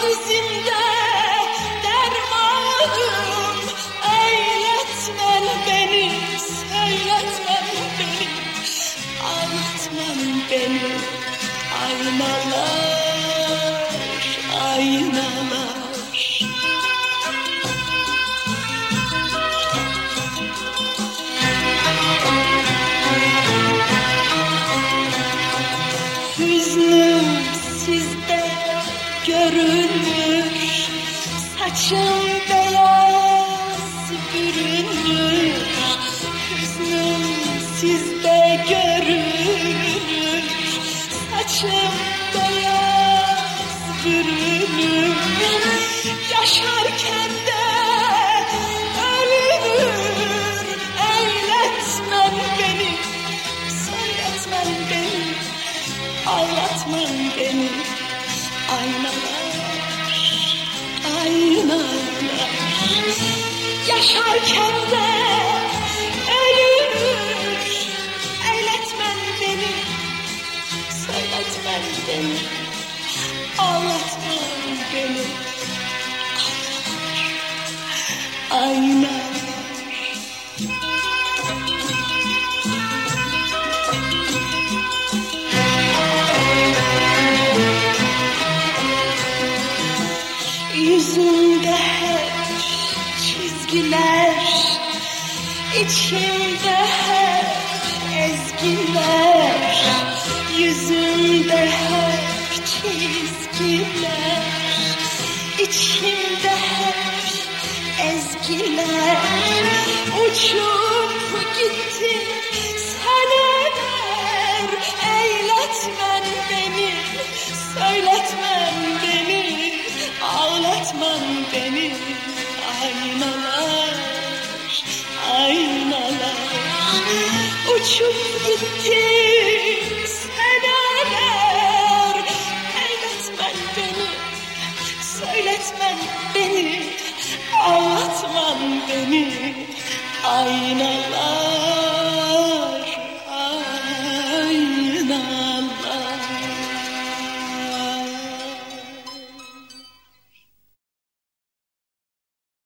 dizimde dermanım, eyletmen beni, söyletmen beni, ağlatman beni. Aynalar, aynalar. Hüznüm sizde görünür, saçım beyaz bürünür. Hüznüm sizde görünür, saçım beyaz bürünür. Yaşarken de ölür, eyletmen beni, söyletmen beni, ağlatman beni. Aynalar, aynalar. Yaşarken de ölür, eyletmen beni, söyletmen beni, ağlatman beni. Aynalar, aynalar. Yüzümde hep çizgiler, içimde hep ezgiler. Yüzümde hep çizgiler, içimde hep ezgiler. Uçup gitti seneler, eyletmen beni, söyletmen beni, ağlatman beni. Aynalar, aynalar. Uçup gitti seneler, eyletmen beni, söyletmen beni, ağlatman beni. Aynalar.